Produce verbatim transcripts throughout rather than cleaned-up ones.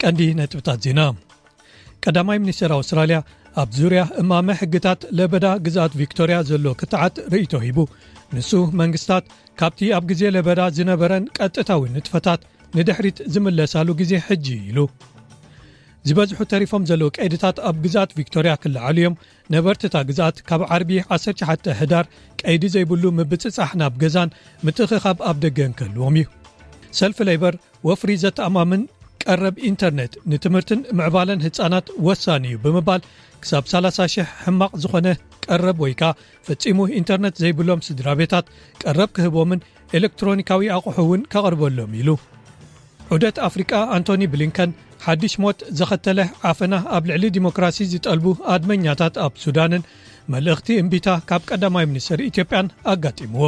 ቀንዲ ነጥብታት ዜና ቀዳማይ ሚኒስትር አውስትራሊያ ኣብ ዙርያ እማመ ሕግታት ለበዳ ግዛት ቪክቶሪያ ዘሎ ክትዓት ርእይቶ ሂቡ ንሱ መንግስታት ካብቲ ኣብ ግዜ ለበዳ ዝነበረን ቀጥታዊ ንጥፈታት ንድሕሪት ዝምለሳሉ ግዜ ሕጂ ኢሉ ዝበዝሑ ተሪፎም ዘሎ ቀይድታት ኣብ ግዛት ቪክቶሪያ ክልዓሉ እዮም ነበርትታ ግዛት ካብ ዓርቢ ዓሰርተ ሸውዓተ ህዳር ቀይዲ ዘይብሉ ምብፅጻሕ ናብ ገዛን ምትኽኻብ ኣብ ደገን ከልዎም እዩ ሰልፍ ሌበር ወፍሪ ዘተኣማምን ቀረብ ኢንተርኔት ንትምህርትን ምዕባለን ህፃናት ወሳኒ እዩ ብምባል ክሳብ ሰላሳ ሽሕ ሕማቕ ዝኾነ ቀረብ ወይካ ፈጺሙ ኢንተርኔት ዘይብሎም ስድራቤታት ቀረብ ክህቦምን ኤሌክትሮኒካዊ ኣቑሑውን ከቕርበሎም ኢሉ ዑደት ኣፍሪቃ አንቶኒ ብሊንከን ሓድሽ ሞት ዘኸተለ ዓፈና ኣብ ልዕሊ ዲሞክራሲ ዝጠልቡ ኣድመኛታት ኣብ ሱዳንን መልእኽቲ እምቢታ ካብ ቀዳማይ ሚኒስትር ኢትዮጵያን ኣጋጢምዎ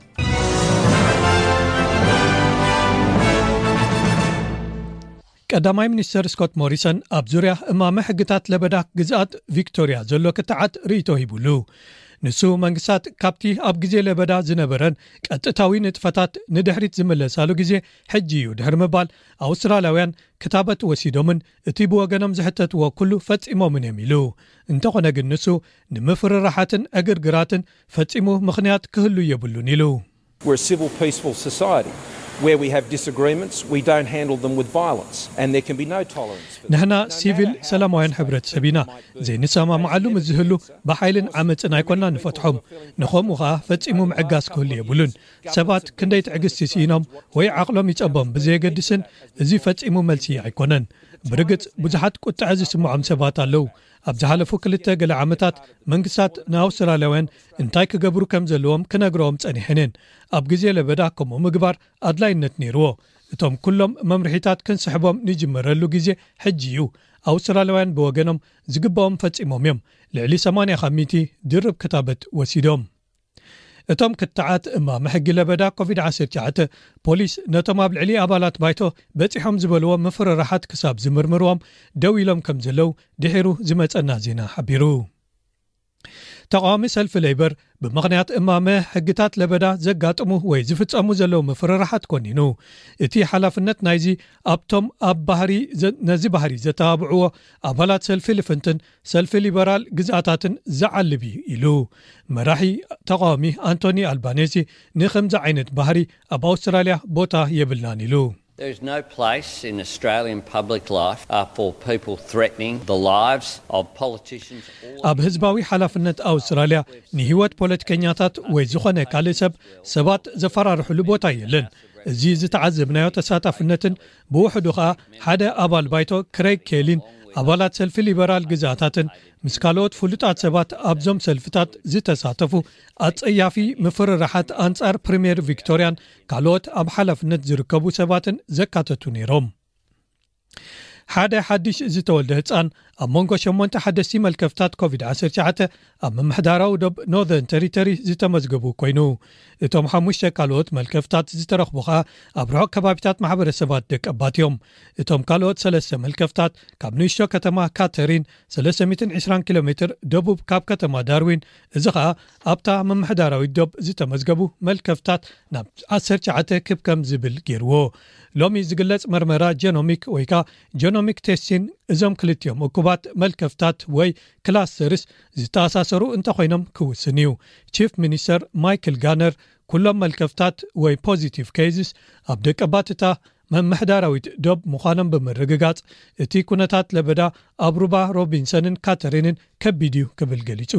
ቀዳማይ ሚኒስትር ስኮት ሞሪሰን ኣብ ዙርያ እማመ ሕግታት ለበዳ ግዛት ቪክቶሪያ ዘሎ ክትዓት ርእይቶ ሂቡሉ ንሱ መንግስታት ካብቲ ኣብ ግዜ ለበዳ ዝነበረን ቀጥታዊ ንጥፈታት ንድሕሪት ዝመለሳሉ ግዜ ሕጂ እዩ ድሕሪ ምባል ኣውስትራልያውያን ክታበት ወሲዶምን እቲ ብወገኖም ዝሕተትዎ ኩሉ ፈጺሞምን እዮም ኢሉ እንተኾነ ግን ንሱ ንምፍርራሓትን ዕግርግራትን ፈጺሙ ምኽንያት ክህሉ የብሉን ኢሉ We're a civil peaceful society where we have disagreements we don't handle them with violence and there can be no tolerance نحن ሲቪል ሰላማውያን ሕብረተሰብ ኢና ዘይንሰማማዓሉ ምዝህሉ ብሓይልን ዓመፅን ኣይኮንና ንፈትሖም ንኸምኡ ኸኣ ፈጺሙ ምዕጋስ ክህሉ የብሉን ሰባት ክንደይ ትዕግስቲ ሲኢኖም ወይ ዓቕሎም ይጸቦም ብዘየገድስን እዚ ፈጺሙ መልሲ ኣይኮነን ብርግጽ ብዙሓት ቁጥዐ ዝስምዖም ሰባት ኣለዉ ኣብ ዝሓለፉ ክልተ ገለ ዓመታት መንግስታት ንኣውስትራልያውያን እንታይ ክገብሩ ከም ዘለዎም ክነግሮም ጸኒሐንን ኣብ ግዜ ለበዳ ከምኡ ምግባር ኣድላይነት ነይርዎ እቶም ኩሎም መምርሒታት ክንስሕቦም ንጅመረሉ ግዜ ሕጂ እዩ ኣውስትራልያውያን ብወገኖም ዝግባኦም ፈጺሞም እዮም ልዕሊ ሰማንያ ከሚቲ ድርብ ክታበት ወሲዶም እቶም ክትዓት እማመ ሕጊ ለበዳ ኮቪድ ዓሰርተ ሸውዓተ ፖሊስ ነቶም ኣብ ልዕሊ ኣባላት ባይቶ በፂሖም ዝበልዎ ምፍርራሓት ክሳብ ዝምርምርዎም ደው ኢሎም ከም ዘለው ድሒሩ ዝመፀና ዜና ሓቢሩ ተቃዋሚ ሰልፍ ሌበር ብምኽንያት እማመ ሕግታት ለበዳ ዘጋጥሙ ወይ ዝፍጸሙ ዘለው ምፍርራሓት ኮኒኑ እቲ ሓላፍነት ናይዚ ኣብቶም ኣብ ባህሪ ነዚ ባህሪ ዘተባብዕዎ ኣባላት ሰልፊ ልፍንትን ሰልፊ ሊበራል ግዛታትን ዘዓልቢ ኢሉ መራሒ ተቃዋሚ አንቶኒ አልባኔዚ ንኸምዚ ዓይነት ባህሪ ኣብ ኣውስትራልያ ቦታ የብልናን ኢሉ There is no place in Australian public life uh, for people threatening the lives of politicians. ኣብ ህዝባዊ ሓላፍነት ኣውስትራልያ ንህይወት ፖለቲከኛታት ወይ ዝኾነ ካልእ ሰብ ሰባት ዘፈራርሑሉ ቦታ የለን እዚ ዝተዓዘብናዮ ተሳታፍነትን ብውሕዱ ኸኣ ሓደ ኣባል ባይቶ ክሬግ ኬሊን ኣባላት ሰልፊ ሊበራል ግዛታትን ምስ ካልኦት ፍሉጣት ሰባት ኣብዞም ሰልፍታት ዝተሳተፉ ኣጸያፊ ምፍርራሓት ኣንጻር ፕሪምየር ቪክቶሪያን ካልኦት ኣብ ሓላፍነት ዝርከቡ ሰባትን ዘካተቱ ነይሮም ሓደ ሓድሽ ዝተወልደ ህፃን ኣብ መንጎ ሸሞንተ ሓደስቲ መልከፍታት ኮቪድ ዓሰርተ ሸውዓተ ኣብ መምሕዳራዊ ዶብ ኖርዘርን ቴሪቶሪ ዝተመዝገቡ ኮይኑ እቶም ሓሙሽተ ካልኦት መልከፍታት ዝተረኽቡ ኸኣ ኣብ ርሑቕ ከባቢታት ማሕበረሰባት ደቀባት እዮም እቶም ካልኦት ሰለስተ መልከፍታት ካብ ንእሽቶ ከተማ ካተሪን ሰለስተ ሚእቲ ዕስራን ኪሎ ሜትር ደቡብ ካብ ከተማ ዳርዊን እዚ ኸኣ ኣብታ መምሕዳራዊ ዶብ ዝተመዝገቡ መልከፍታት ናብ ዓሰርተ ሸውዓተ ክብከም ዝብል ገይርዎ ሎሚ ዝግለጽ መርመራ ጀኖሚክ ወይካ ጀኖሚክ ቴስቲን እዞም ክልቲኦም እኩባት መልከፍታት ወይ ክላስተርስ ዝተኣሳሰሩ እንተኾይኖም ክውስን እዩ ቺፍ ሚኒስተር ማይክል ጋነር ኩሎም መልከፍታት ወይ ፖዚቲቭ ኬዝስ ኣብ ደቀባትታ መምሕዳራዊት ዶብ ምዃኖም ብምርግጋጽ እቲ ኩነታት ለበዳ ኣብ ሩባ ሮቢንሰንን ካተሪንን ከቢድ እዩ ክብል ገሊጹ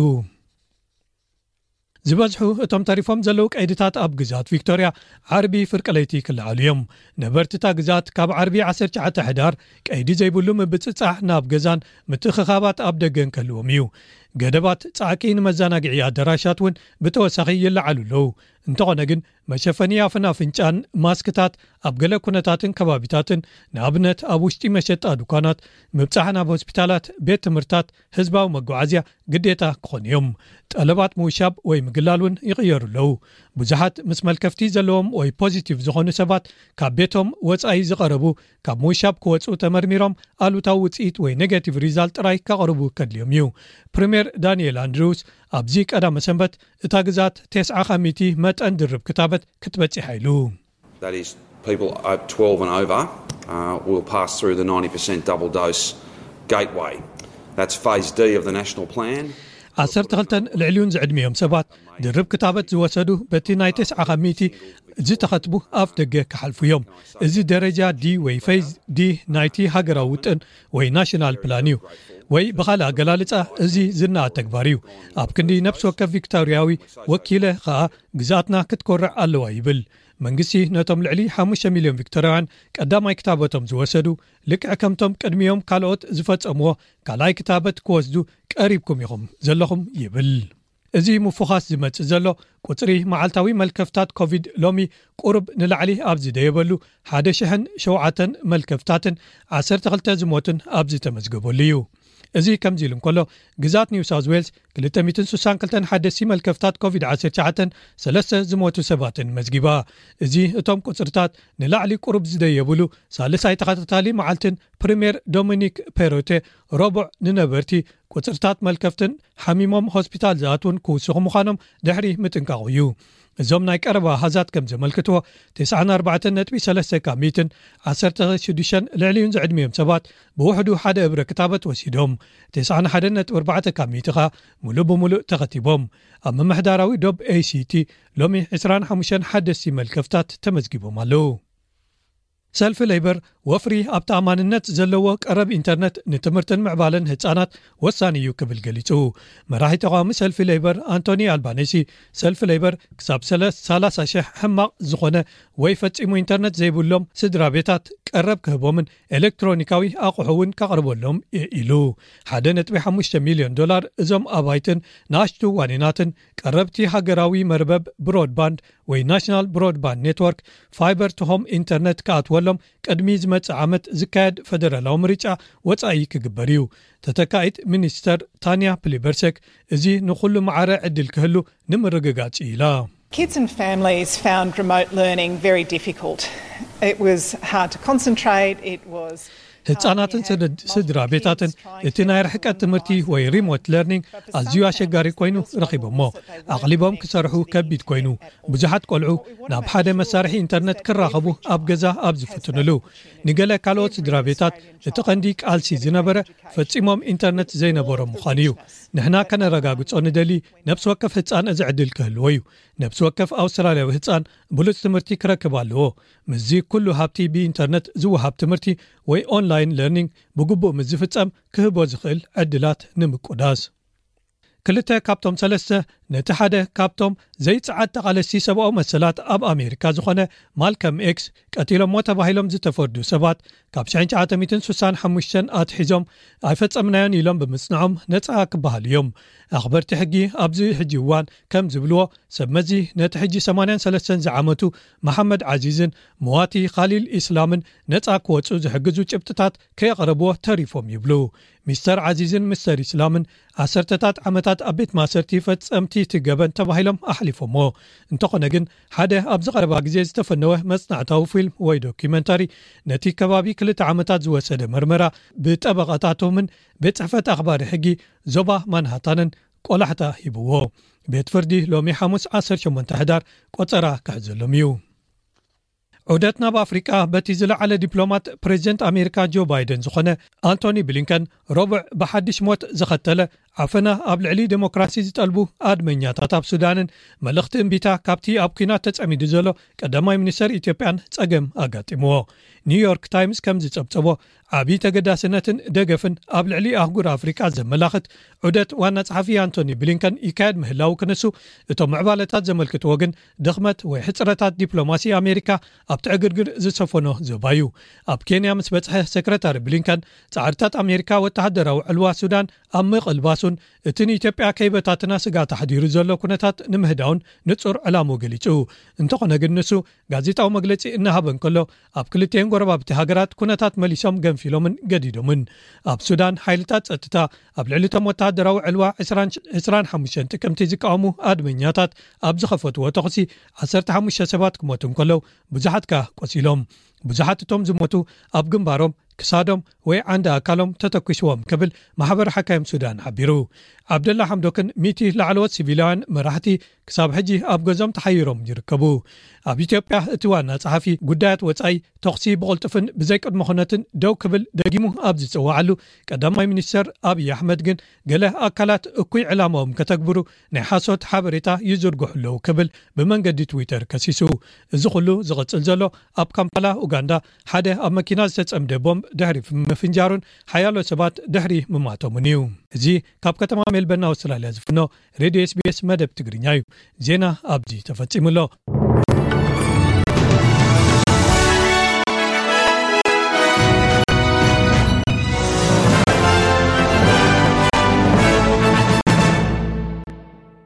ዝበዝሑ እቶም ተሪፎም ዘለው ቀይድታት ኣብ ግዛት ቪክቶሪያ ዓርቢ ፍርቀለይቲ ክልዓሉ እዮም ነበርትታ ግዛት ካብ ዓርቢ ዓሰርተ ሸውዓተ ሕዳር ቀይዲ ዘይብሉ ምብፅጻሕ ናብ ገዛን ምትኽኻባት ኣብ ደገን ከልዎም እዩ ገደባት ጻዕቂ ንመዘናግዒ ኣዳራሻት እውን ብተወሳኺ ይለዓሉ ኣለው እንተኾነ ግን መሸፈኒ ኣፍና ፍንጫን ማስክታት ኣብ ገለ ኩነታትን ከባቢታትን ንኣብነት ኣብ ውሽጢ መሸጣ ድኳናት ምብጻሕ ናብ ሆስፒታላት ቤት ትምህርታት ህዝባዊ መጓዓዝያ ግዴታ ክኾኑ እዮም ጠለባት ምውሻብ ወይ ምግላል እውን ይቕየሩ ኣለው ብዙሓት ምስ መልከፍቲ ዘለዎም ወይ ፖዚቲቭ ዝኾኑ ሰባት ካብ ቤቶም ወጻኢ ዝቐረቡ ካብ ምውሻብ ክወፁ ተመርሚሮም ኣሉታዊ ውፅኢት ወይ ኔጋቲቭ ሪዛልት ጥራይ ከቕርቡ ከድልዮም እዩ ፕሪምየር ዳንኤል አንድሩስ ኣብዚ ቀዳመ ሰንበት እታ ግዛት ተስዓ ከሚቲ መጠን ድርብ ክታበት ክትበጽሕ ኢሉ That is people twelve and over uh, we'll pass through the ninety percent double dose gateway. That's phase D of the national plan. ዓሰርተ ክልተ ልዕሊውን ዝዕድሚዮም ሰባት ድርብ ክታበት ዝወሰዱ በቲ ናይ ተስዓ ኸሚቲ ዝተኸትቡ ኣፍ ደገ ክሓልፉ እዮም። እዚ ደረጃ ዲ ወይ ፌዝ ዲ ናይቲ ሃገራዊ ውጥን ወይ ናሽናል ፕላን እዩ ወይ ብኻልእ ኣገላልጻ እዚ ዝናኣ ተግባር እዩ። ኣብ ክንዲ ነፍሲ ወከፍ ቪክቶርያዊ ወኪለ ከዓ ግዛኣትና ክትኮርዕ ኣለዋ ይብል። መንግስቲ ነቶም ልዕሊ ሓሙሽተ ሚልዮን ቪክቶርያውያን ቀዳማይ ክታበቶም ዝወሰዱ ልክዕ ከምቶም ቅድሚዮም ካልኦት ዝፈጸምዎ ካልኣይ ክታበት ክወስዱ ቀሪብኩም ኢኹም ዘለኹም ይብል። እዚ ምፉኻስ ዝመጽእ ዘሎ ቁጽሪ መዓልታዊ መልከፍታት ኮቪድ ሎሚ ቁርብ ንላዕሊ ኣብ ዝደየበሉ ሓደ ሽሕን ሸውዓተን መልከፍታትን ዓሰርተ ክልተ ዝሞትን ኣብ ዝተመዝገበሉ እዩ። እዚ ከምዚ ኢሉ እንከሎ ግዛት ኒው ሳውዝ ዌልስ ክልተ ሚእቲ ስሳን ክልተ ሓደስቲ መልከፍታት ኮቪድ ዓሰርተ ትሽዓተ ሰለስተ ዝሞቱ ሰባትን መዝጊባ። እዚ እቶም ቁጽርታት ንላዕሊ ቁርብ ዝደየብሉ ሳልሳይ ተኸታታሊ መዓልትን ፕሪምየር ዶሚኒክ ፔሮቴ ረቡዕ ንነበርቲ ቁጽርታት መልከፍትን ሓሚሞም ሆስፒታል ዝኣትውን ክውስኹ ምዃኖም ድሕሪ ምጥንቃቑ እዩ። እዞም ናይ ቀረባ ሃዛት ከም ዘመልክትዎ ትስዓን ኣርባዕተን ነጥቢ ሰለስተ ካሚትን ዓሰርተ ሽዱሽተን ልዕሊውን ዝዕድሚዮም ሰባት ብውሕዱ ሓደ እብረ ክታበት ወሲዶም ትስዓን ሓደ ነጥቢ ኣርባዕተ ካሚት ኻ ሙሉእ ብምሉእ ተኸቲቦም። ኣብ መምሕዳራዊ ዶብ ኤሲቲ ሎሚ ዕስራን ሓሙሽተን ሓደስቲ መልከፍታት ተመዝጊቦም ኣለዉ። ሰልፊ ሌበር ወፍሪ ኣብ ተኣማንነት ዘለዎ ቀረብ ኢንተርነት ንትምህርትን ምዕባለን ህፃናት ወሳኒ እዩ ክብል ገሊጹ። መራሒ ተቃዋሚ ሰልፊ ሌበር አንቶኒ አልባኔሲ ሰልፊ ሌበር ክሳብ ሰላሳ ሽሕ ሕማቕ ዝኾነ ወይ ፈጺሙ ኢንተርነት ዘይብሎም ስድራ ቤታት ቀረብ ክህቦምን ኤሌክትሮኒካዊ ኣቑሑውን ከቕርበሎም ኢሉ ሓደ ነጥቢ ሓሙሽተ ሚልዮን ዶላር እዞም ኣባይትን ናሽቱ ዋኒናትን ቀረብቲ ሃገራዊ መርበብ ብሮድባንድ ወይ ናሽናል ብሮድባንድ ኔትወርክ ፋይበር ቱ ሆም ኢንተርነት ከኣትወሎም ቅድሚ ዝመጽእ ዓመት ዝካየድ ፌደራላዊ ምርጫ ወጻኢ ክግበር እዩ። ተተካኢት ሚኒስተር ታንያ ፕሊበርሰክ እዚ ንኹሉ ማዕረ ዕድል ክህሉ ንምርግጋጽ ኢላ Kids and families found remote learning very difficult. It was hard to concentrate. It was ህፃናትን ስድራ ቤታትን እቲ ናይ ርሕቀት ትምህርቲ ወይ ሪሞት ለርኒንግ ኣዝዩ ኣሸጋሪ ኮይኑ ረኺቦሞ ኣቕሊቦም ክሰርሑ ከቢድ ኮይኑ ብዙሓት ቆልዑ ናብ ሓደ መሳርሒ ኢንተርነት ክራኸቡ ኣብ ገዛ ኣብ ዝፍትንሉ ንገለ ካልኦት ስድራ ቤታት እቲ ቀንዲ ቃልሲ ዝነበረ ፈጺሞም ኢንተርነት ዘይነበሮም ምዃኑ እዩ። ንሕና ከነረጋግጾ ንደሊ ነብሲ ወከፍ ህፃን እዚ ዕድል ክህልዎ እዩ። ነብሲ ወከፍ ኣውስትራልያዊ ህፃን ብሉፅ ትምህርቲ ክረክብ ኣለዎ። ምዚ ኩሉ ሃብቲ ብኢንተርነት ዝወሃብ ትምህርቲ ወይ ኦንላይን ለርኒንግ ብግቡእ ምስ ዝፍጸም ክህቦ ዝኽእል ዕድላት ንምቁዳስ ክልተ ካብቶም ሰለስተ ነቲ ሓደ ካብቶም ዘይጽዓት ተቓለስቲ ሰብኣዊ መሰላት ኣብ ኣሜሪካ ዝኾነ ማልከም ኤክስ ቀቲሎሞ ተባሂሎም ዝተፈርዱ ሰባት ካብ ሽሕን ትሽዓተ ሚእትን ስሳን ሓሙሽተን ኣትሒዞም ኣይፈጸምናዮን ኢሎም ብምጽንዖም ነጻ ክበሃል እዮም። ኣኽበርቲ ሕጊ ኣብዚ ሕጂ እዋን ከም ዝብልዎ ሰብ መዚ ነቲ ሕጂ ሰማንያ ሰለስተ ዝዓመቱ መሐመድ ዓዚዝን መዋቲ ኻሊል ኢስላምን ነጻ ክወፁ ዝሕግዙ ጭብጥታት ከየቕረብዎ ተሪፎም ይብሉ። ሚስተር ዓዚዝን ሚስተር ኢስላምን ዓሰርተታት ዓመታት ኣብ ቤት ማሰርቲ ፈጸምቲ ትገበን ተባሂሎም ኣሕሊፎሞ። እንተኾነ ግን ሓደ ኣብ ዝቐረባ ግዜ ዝተፈነወ መጽናዕታዊ ፊልም ወይ ዶኪመንታሪ ነቲ ከባቢ ክልተ ዓመታት ዝወሰደ መርመራ ብጠበቓታቶምን ቤት ጽሕፈት ኣኽባሪ ሕጊ ዞባ ማንሃታንን ቆላሕታ ሂብዎ። ቤት ፍርዲ ሎሚ ሐሙስ ዓሰርተ ሸሞንተ ሕዳር ቆጸራ ክሕዘሎም እዩ። ዑደት ናብ ኣፍሪቃ በቲ ዝለዓለ ዲፕሎማት ፕሬዚደንት ኣሜሪካ ጆ ባይደን ዝኾነ አንቶኒ ብሊንከን ረቡዕ ብሓድሽ ሞት ዘኸተለ ዓፈና ኣብ ልዕሊ ዴሞክራሲ ዝጠልቡ ኣድመኛታት ኣብ ሱዳንን መልእኽቲ እምቢታ ካብቲ ኣብ ኩናት ተጸሚዱ ዘሎ ቀዳማይ ሚኒስተር ኢትዮጵያን ጸገም ኣጋጢምዎ። ኒውዮርክ ታይምስ ከም ዝጸብጸቦ ዓብዪ ተገዳስነትን ደገፍን ኣብ ልዕሊ ኣህጉር ኣፍሪቃ ዘመላኽት ዑደት ዋና ጸሓፊ አንቶኒ ብሊንከን ይካየድ ምህላው ክነሱ እቶም ምዕባለታት ዘመልክትዎ ግን ድኽመት ወይ ሕፅረታት ዲፕሎማሲ ኣሜሪካ ኣብ ትዕግርግር ዝሰፈኖ ዘባዩ። ኣብ ኬንያ ምስ በጽሐ ሰክረታሪ ብሊንከን ጻዕርታት ኣሜሪካ ወተሃደራዊ ዕልዋ ሱዳን ኣብ ምቕልባሱን እቲ ንኢትዮጵያ ከይበታትና ስጋት ሓዲሩ ዘሎ ኩነታት ንምህዳውን ንጹር ዕላሙ ገሊጹ። እንተኾነ ግን ንሱ ጋዜጣዊ መግለጺ እናሃበ እንከሎ ኣብ ክልቲአን ጎረባብቲ ሃገራት ኩነታት መሊሶም ገንፊሎምን ገዲዶምን። ኣብ ሱዳን ሓይልታት ጸጥታ ኣብ ልዕሊቶም ወተሃደራዊ ዕልዋ ዕስራን ሓሙሽተ ጥቅምቲ ዝቃወሙ ኣድመኛታት ኣብ ዝኸፈትዎ ተኽሲ ዓሰርተ ሓሙሽተ ሰባት ክሞቱ እንከለው ብዙሓት ካ ቆሲሎም ብዙሓት እቶም ዝሞቱ ኣብ ግንባሮም ክሳዶም ወይ ዓንዲ ኣካሎም ተተኪስዎም ክብል ማሕበር ሓካይም ሱዳን ሓቢሩ ዓብደላ ሐምዶክን ሚቲ ላዕለዎት ሲቪላውያን መራሕቲ ክሳብ ሕጂ ኣብ ገዞም ተሓይሮም ይርከቡ ኣብ ኢትዮጵያ እቲ ዋና ጸሓፊ ጉዳያት ወጻኢ ተኽሲ ብቕልጥፍን ብዘይ ቅድመ ኩነትን ደው ክብል ደጊሙ ኣብ ዝጽዋዓሉ ቀዳማይ ሚኒስተር ኣብይ ኣሕመድ ግን ገለ ኣካላት እኩይ ዕላማዎም ከተግብሩ ናይ ሓሶት ሓበሬታ ይዝርግሑለው ክብል ብመንገዲ ትዊተር ከሲሱ እዚ ኩሉ ዝቕጽል ዘሎ ኣብ ካምፓላ ኡጋንዳ ሓደ ኣብ መኪና ዝተጸምደ ቦምብ ድሕሪ ምፍንጃሩን ሓያሎ ሰባት ድሕሪ ምማቶምን እዩ እዚ ካብ ከተማ ሜልበርን ኣውስትራልያ ዝፍኖ ሬድዮ ኤስ ቢ ኤስ መደብ ትግርኛ እዩ ዜና ኣብዚ ተፈጺሙሎ